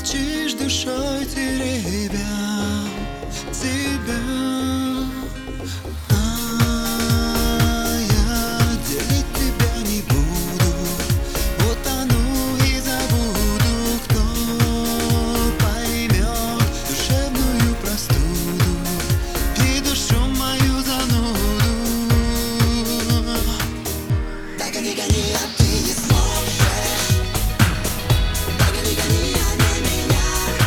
молчишь душой, теребя тебя. Я делить тебя не буду, утону и забуду. Кто поймет душевную простуду и душу мою зануду? Догони, гони, а ты не сможешь. Догони, гони, а не меня.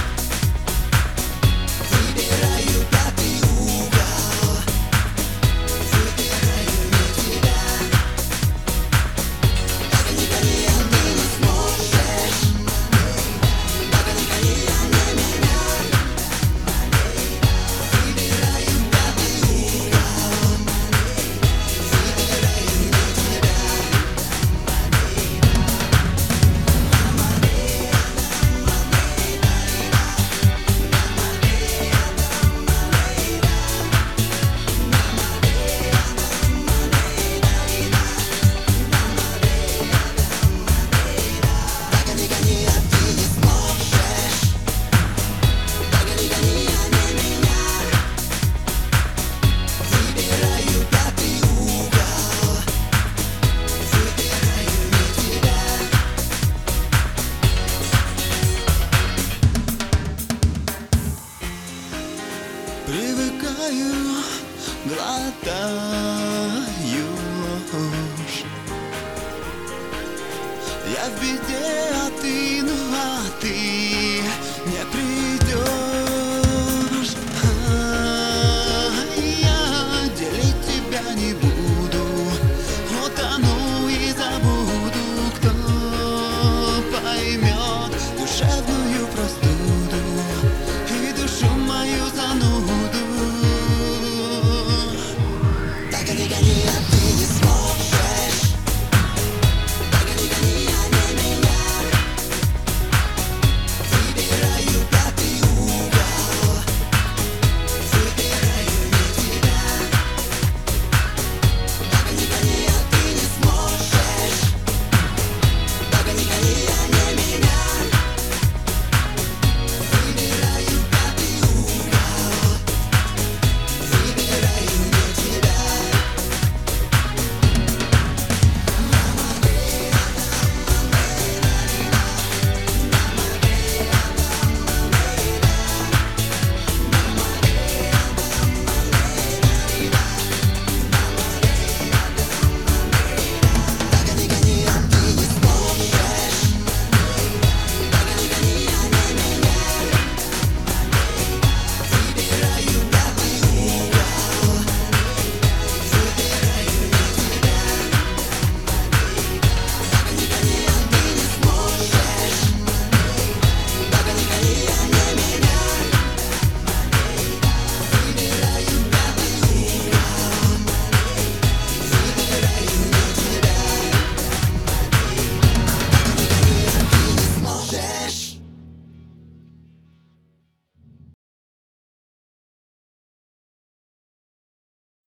Выбираю пятый угол, выбираю не тебя. Догони, гони, а ты не сможешь. Догони, гони, а не меня. Выбираю пятый угол, выбираю не тебя. Догони, гони, а ты не сможешь. Догони, гони, а не меня. Выбираю пятый угол, выбираю не тебя. Привыкаю, глотаю ложь. Я в беде, а ты не